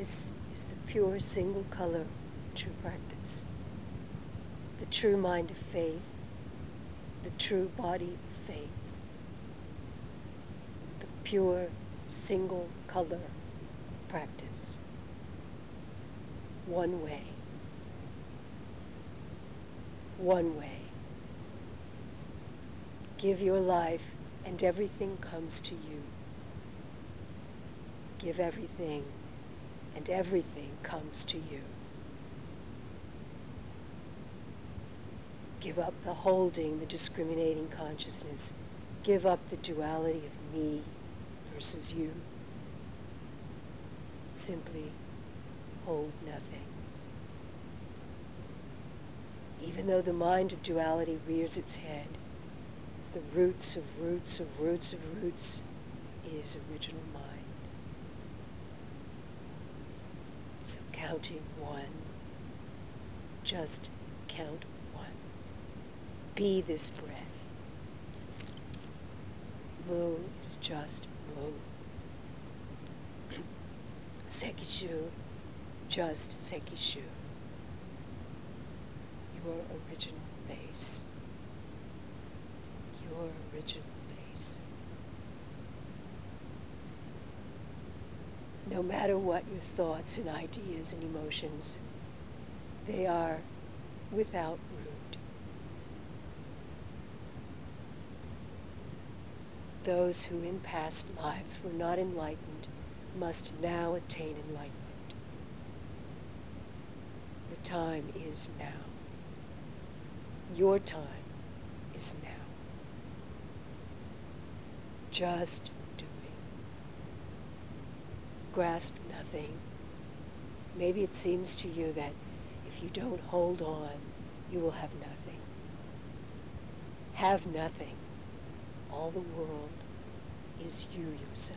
This is the pure single color true practice, the true mind of faith, the true body of faith, the pure single color practice. One way. One way. Give your life and everything comes to you. Give everything and everything comes to you. Give up the holding, the discriminating consciousness. Give up the duality of me versus you. Simply hold nothing. Even though the mind of duality rears its head, the roots of roots of roots of roots is original mind. So counting one, just count one. Be this breath. Mu is just Mu. Sekishu, just Sekishu. Your original base. Your original base. No matter what your thoughts and ideas and emotions, they are without root. Those who in past lives were not enlightened must now attain enlightenment. The time is now. Your time is now. Just doing. Grasp nothing. Maybe it seems to you that if you don't hold on, you will have nothing. Have nothing. All the world is you yourself.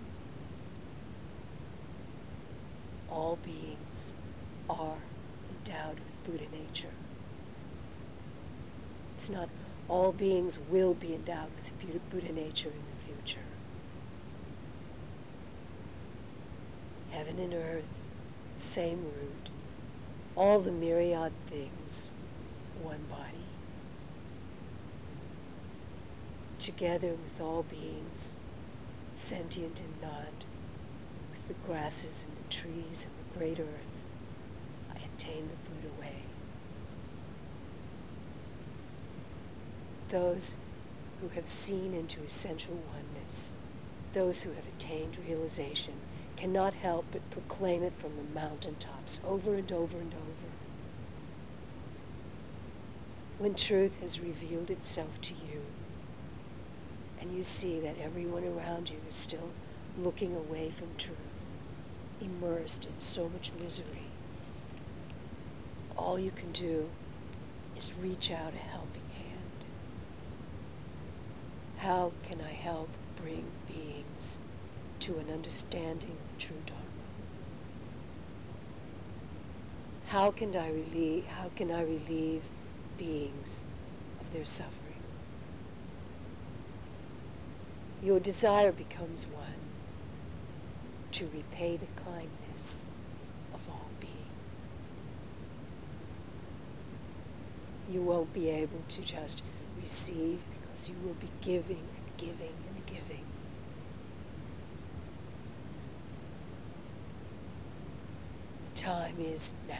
All beings are endowed with Buddha nature. It's not all beings will be endowed with Buddha nature in the future. Heaven and earth, same root. All the myriad things, one body. Together with all beings, sentient and not, with the grasses and the trees and the great earth, I attain the Buddha way. Those who have seen into essential oneness, those who have attained realization, cannot help but proclaim it from the mountaintops over and over and over. When truth has revealed itself to you, and you see that everyone around you is still looking away from truth, immersed in so much misery, all you can do is reach out a helping hand. How can I help bring beings to an understanding of the true Dharma? How can I relieve beings of their suffering? Your desire becomes one to repay the kindness of all beings. You won't be able to just receive because you will be giving and giving and giving. The time is now.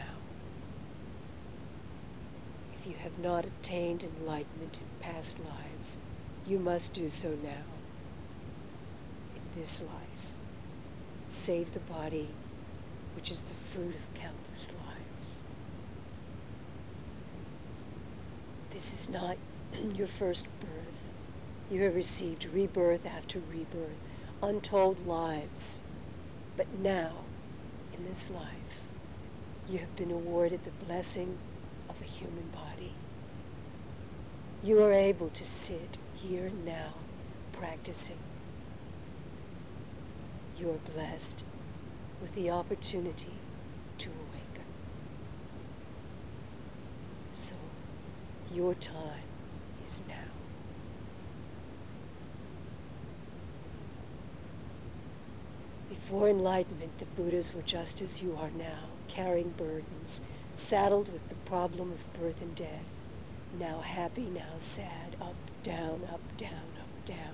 If you have not attained enlightenment in past lives, you must do so now. In this life, save the body, which is the fruit of countless lives. This is not your first birth. You have received rebirth after rebirth, untold lives. But now, in this life, you have been awarded the blessing of a human body. You are able to sit here and now, practicing. You are blessed with the opportunity to awaken. So, your time is now. Before enlightenment, the Buddhas were just as you are now, carrying burdens, saddled with the problem of birth and death. Now happy, now sad, up, down, up, down, up, down.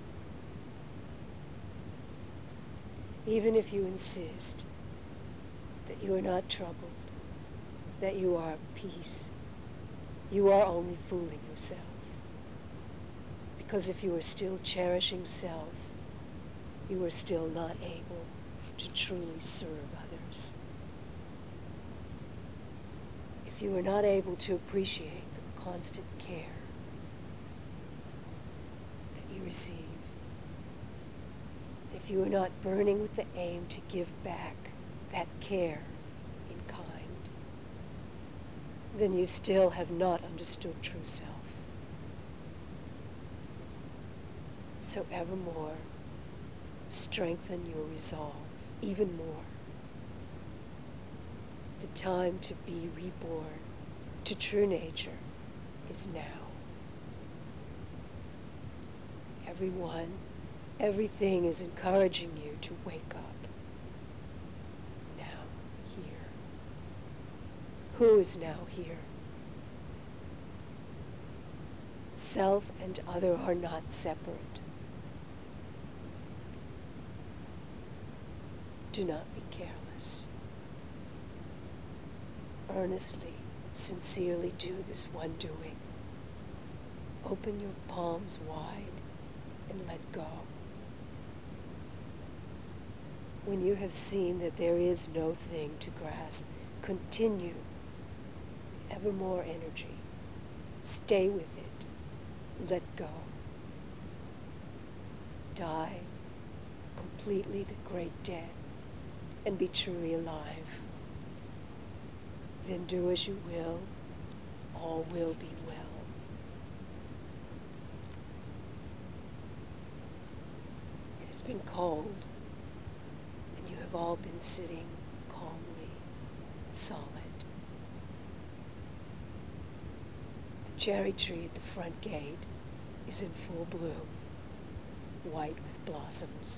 Even if you insist that you are not troubled, that you are at peace, you are only fooling yourself. Because if you are still cherishing self, you are still not able to truly serve others. If you are not able to appreciate the constant care that you receive, if you are not burning with the aim to give back that care in kind, then you still have not understood true self. So evermore, strengthen your resolve even more. The time to be reborn to true nature is now. Everyone, everything is encouraging you to wake up. Now, here. Who is now here? Self and other are not separate. Do not be careless. Earnestly, sincerely do this one doing. Open your palms wide and let go. When you have seen that there is no thing to grasp, continue with ever more energy. Stay with it. Let go. Die completely the great death and be truly alive. Then do as you will, all will be well. It has been cold, and you have all been sitting calmly, solid. The cherry tree at the front gate is in full bloom, white with blossoms.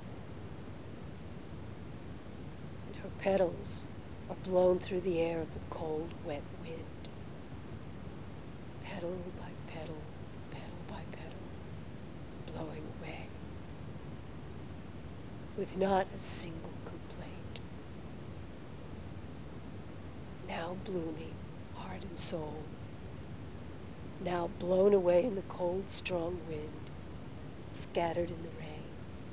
Her petals are blown through the air of the cold, wet wind. Petal by petal, petal by petal, blowing away, with not a single complaint. Now blooming, heart and soul, now blown away in the cold, strong wind, scattered in the rain.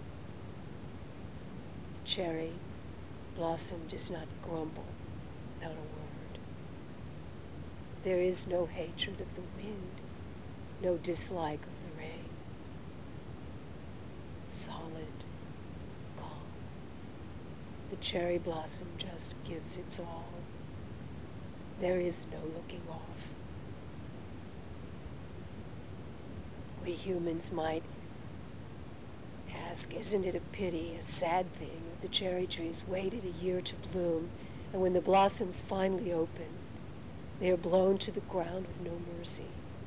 The cherry blossom does not grumble, not a word. There is no hatred of the wind, no dislike of the rain. Solid, calm. The cherry blossom just gives its all. There is no looking off. We humans might ask, isn't it a pity, a sad thing, that the cherry trees waited a year to bloom, and when the blossoms finally open, they are blown to the ground with no mercy?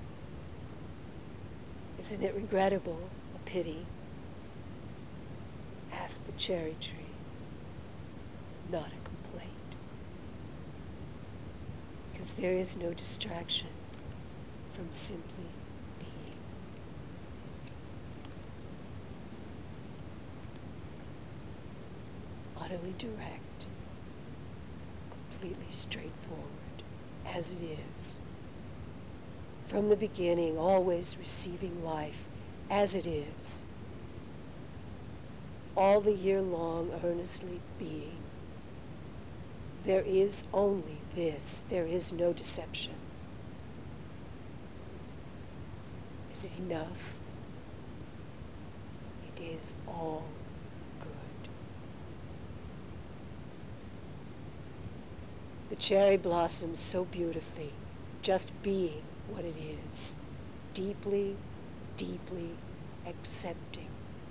Isn't it regrettable, a pity? Ask the cherry tree, not a complaint. Because there is no distraction from simply being. Utterly direct, completely straightforward, as it is. From the beginning, always receiving life as it is. All the year long, earnestly being. There is only this. There is no deception. Is it enough? It is all good. The cherry blossoms so beautifully, just being what it is, deeply, deeply accepting.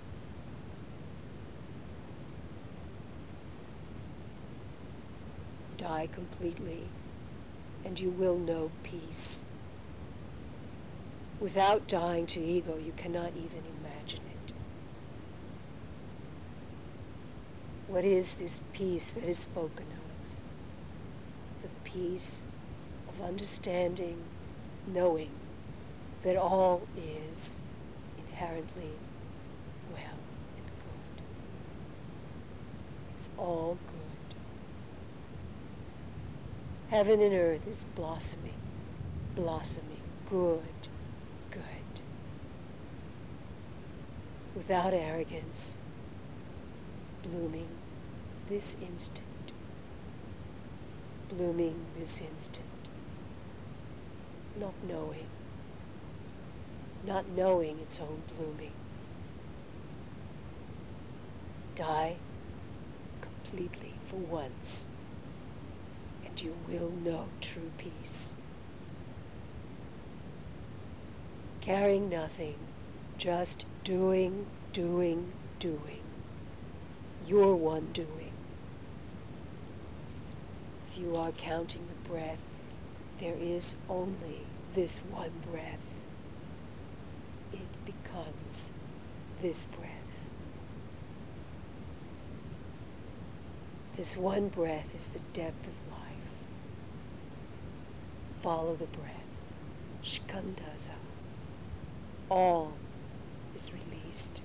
Die completely, and you will know peace. Without dying to ego, you cannot even imagine it. What is this peace that is spoken of? The peace of understanding, knowing that all is inherently well and good. It's all good. Heaven and earth is blossoming, blossoming, good, good. Without arrogance, blooming this instant, blooming this instant, not knowing its own blooming. Die completely for once, and you will know true peace. Caring nothing, just doing, doing, doing. Your one doing. If you are counting the breath, there is only this one breath. It becomes this breath. This one breath is the depth of life. Follow the breath. Shkandaza. All is released.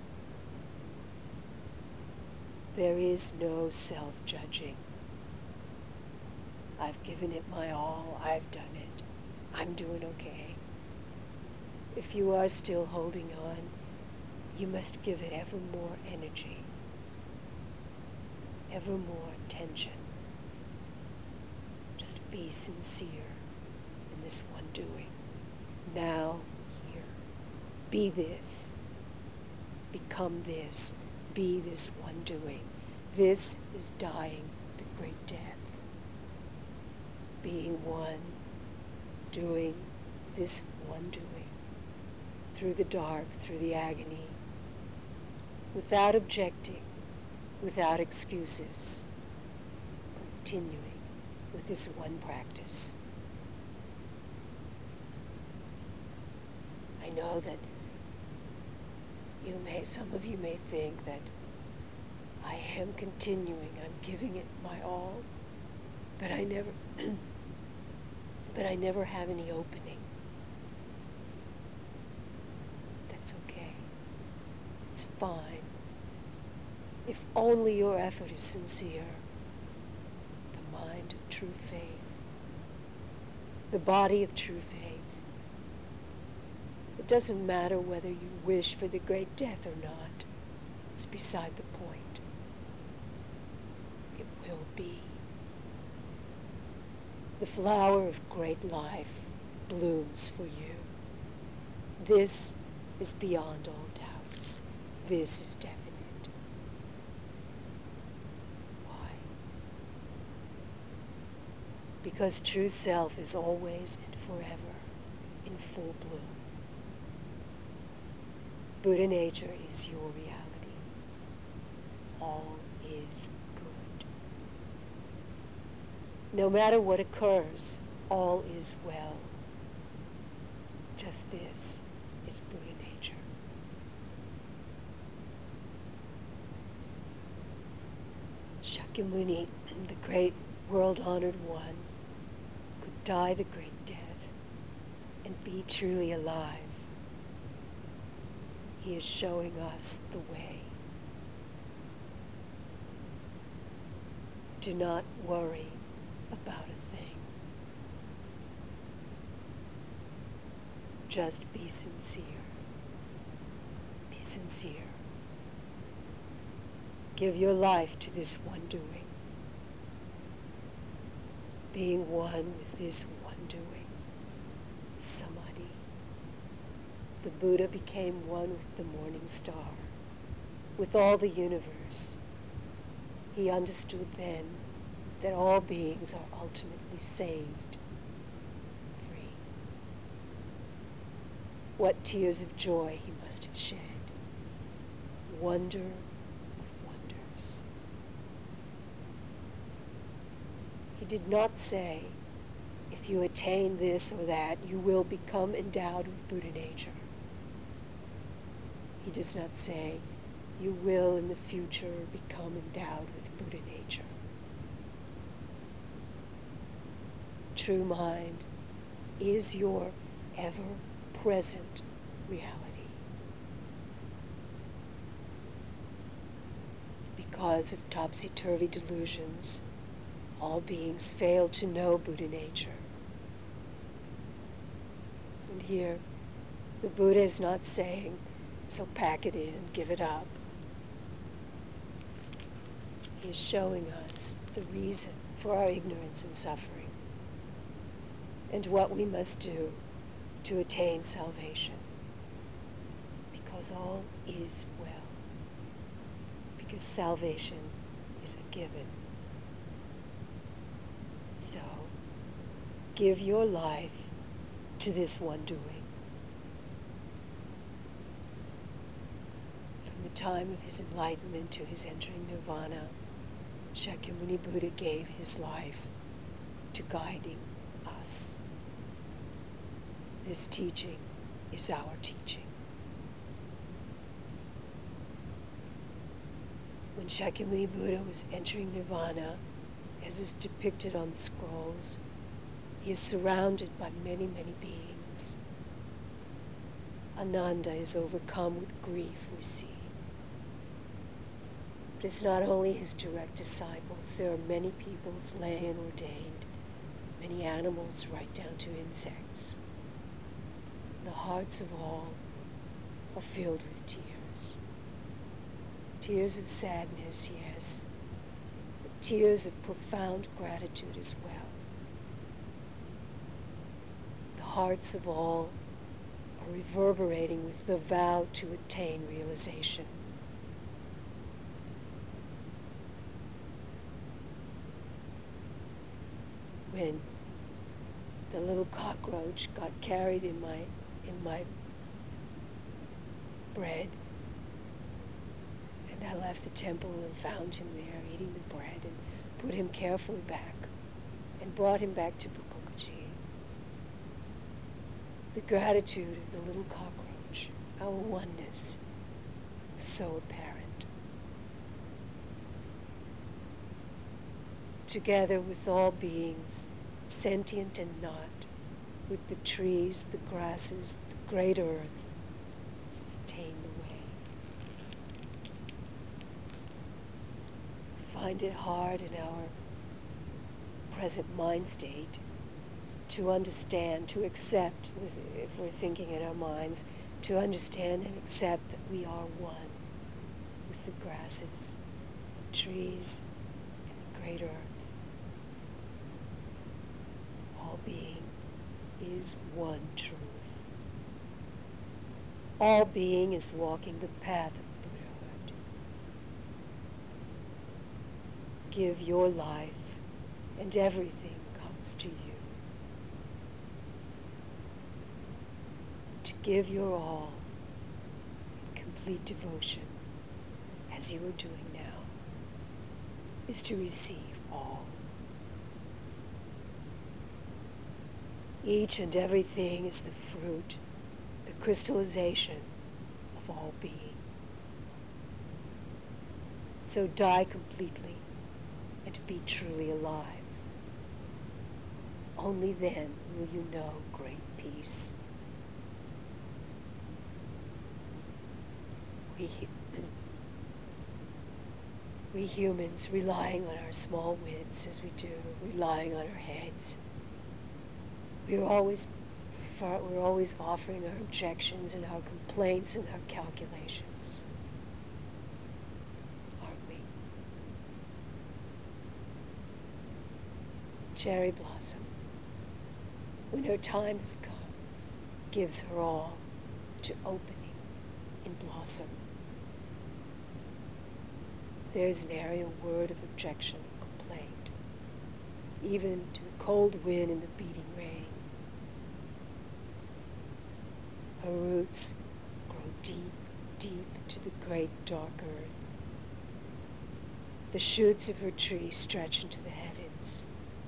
There is no self-judging. I've given it my all. I've done it. I'm doing okay. If you are still holding on, you must give it ever more energy, ever more attention. Just be sincere in this one doing. Now, here. Be this. Become this. Be this one doing. This is dying the great death. Being one, doing this one doing. Through the dark, through the agony, without objecting, without excuses, continuing with this one practice. I know that some of you may think that I am continuing, I'm giving it my all, but I never have any opening. That's okay. It's fine. If only your effort is sincere. The mind of true faith. The body of true faith. It doesn't matter whether you wish for the great death or not. It's beside the point. It will be. The flower of great life blooms for you. This is beyond all doubts. This is definite. Why? Because true self is always and forever in full bloom. Buddha nature is your reality. All is good. No matter what occurs, all is well. Just this is Buddha nature. Shakyamuni, the great world-honored one, could die the great death and be truly alive. He is showing us the way. Do not worry about a thing. Just be sincere. Be sincere. Give your life to this one doing. Being one with this one doing. Samadhi. The Buddha became one with the morning star, with all the universe. He understood then that all beings are ultimately saved, free. What tears of joy he must have shed. Wonder of wonders. He did not say, if you attain this or that, you will become endowed with Buddha nature. He does not say, you will in the future become endowed with Buddha nature. True mind is your ever-present reality. Because of topsy-turvy delusions, all beings fail to know Buddha nature. And here, the Buddha is not saying, so pack it in, give it up. He is showing us the reason for our ignorance and suffering, and what we must do to attain salvation. Because all is well. Because salvation is a given. So, give your life to this one doing. From the time of his enlightenment to his entering nirvana, Shakyamuni Buddha gave his life to guiding us. This teaching is our teaching. When Shakyamuni Buddha was entering nirvana, as is depicted on the scrolls, he is surrounded by many, many beings. Ananda is overcome with grief, we see. But it's not only his direct disciples. There are many peoples, lay and ordained, many animals, right down to insects. The hearts of all are filled with tears. Tears of sadness, yes, but tears of profound gratitude as well. The hearts of all are reverberating with the vow to attain realization. When the little cockroach got carried in my bread, and I left the temple and found him there eating the bread and put him carefully back and brought him back to Bukokuji. The gratitude of the little cockroach, our oneness, was so apparent. Together with all beings, sentient and not, with the trees, the grasses, the great earth, attain the way. We find it hard in our present mind state to understand, to accept, if we're thinking in our minds, to understand and accept that we are one with the grasses, the trees, and the great earth. All being is one truth. All being is walking the path of Buddhahood. Give your life, and everything comes to you. To give your all in complete devotion, as you are doing now, is to receive all. Each and everything is the fruit, the crystallization of all being. So die completely and be truly alive. Only then will you know great peace. We humans, relying on our small wits as we do, relying on our heads, we're always offering our objections and our complaints and our calculations, aren't we? Cherry Blossom, when her time has come, gives her all to opening in blossom. There's nary a word of objection or complaint, even to the cold wind and the beating rain. Her roots grow deep, deep into the great dark earth. The shoots of her tree stretch into the heavens.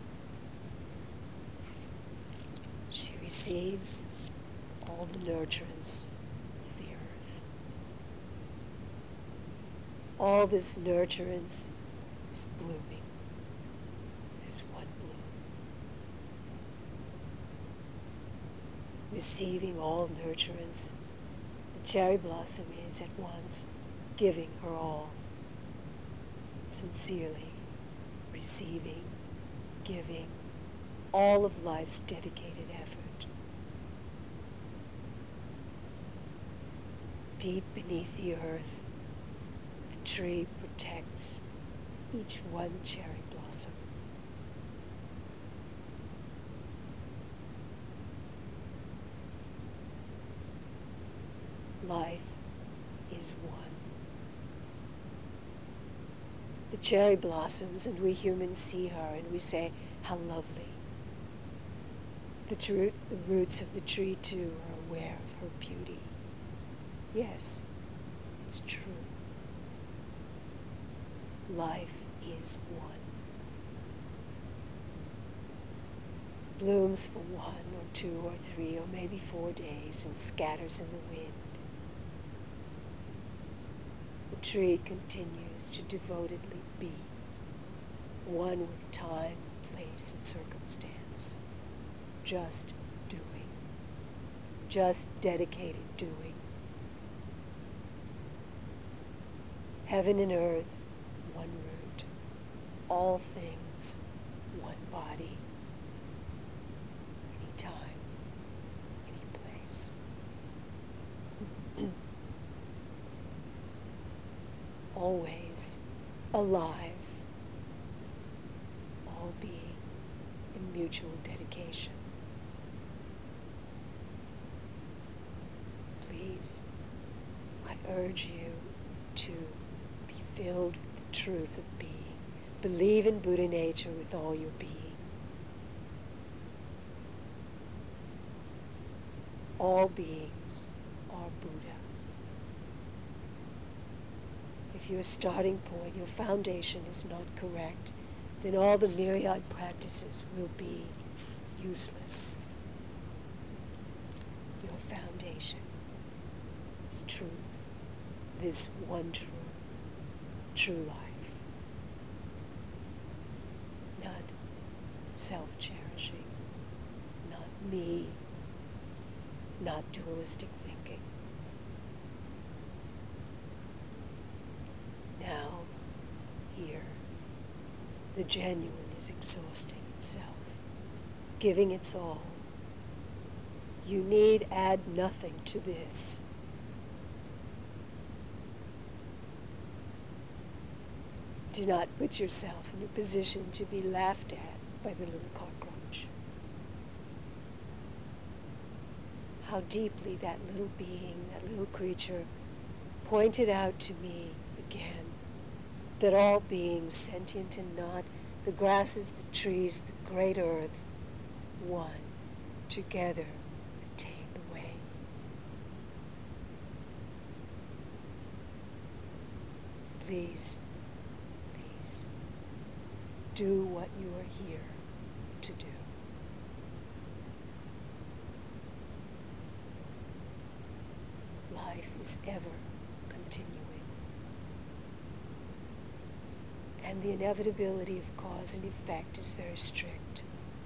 She receives all the nurturance of the earth. All this nurturance is receiving all nurturance, the cherry blossom is at once giving her all, sincerely receiving, giving all of life's dedicated effort. Deep beneath the earth, the tree protects each one cherry blossom. Life is one. The cherry blossoms, and we humans see her, and we say, how lovely. The roots of the tree, too, are aware of her beauty. Yes, it's true. Life is one. Blooms for 1 or 2 or 3 or maybe 4 days and scatters in the wind. The tree continues to devotedly be, one with time, place, and circumstance, just doing, just dedicated doing. Heaven and earth, one root, all things, one body, any time, any place. Always alive, all being in mutual dedication. Please, I urge you to be filled with the truth of being. Believe in Buddha nature with all your being. All beings are Buddha. If your starting point, your foundation is not correct, then all the myriad practices will be useless. Your foundation is truth, this one true life, not self-cherishing, not me, not dualistic thinking. Now, here, the genuine is exhausting itself, giving its all. You need add nothing to this. Do not put yourself in a position to be laughed at by the little cockroach. How deeply that little being, that little creature, pointed out to me again that all beings, sentient and not, the grasses, the trees, the great earth, one, together, attain the way. Please, please, do what you are here to do. Life is ever continuing. And the inevitability of cause and effect is very strict.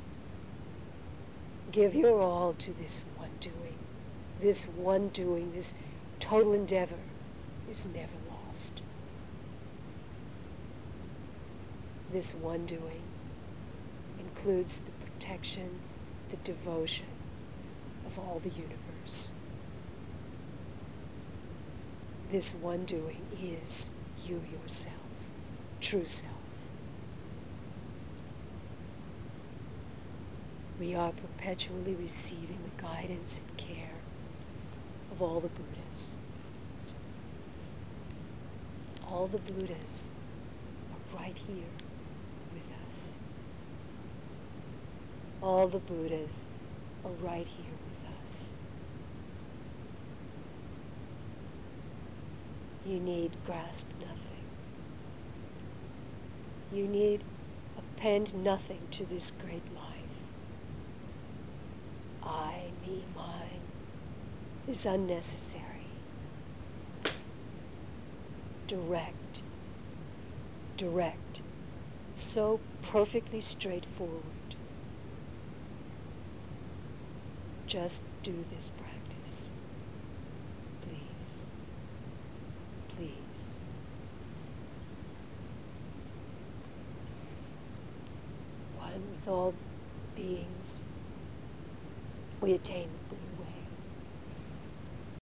Give your all to this one doing. This one doing, this total endeavor is never lost. This one doing includes the protection, the devotion of all the universe. This one doing is you yourself. True self. We are perpetually receiving the guidance and care of all the Buddhas. All the Buddhas are right here with us. All the Buddhas are right here with us. You need grasp nothing. You need append nothing to this great life. I, me, mine is unnecessary. Direct, so perfectly straightforward. just do this practice. Please. Please. One with all beings, we attain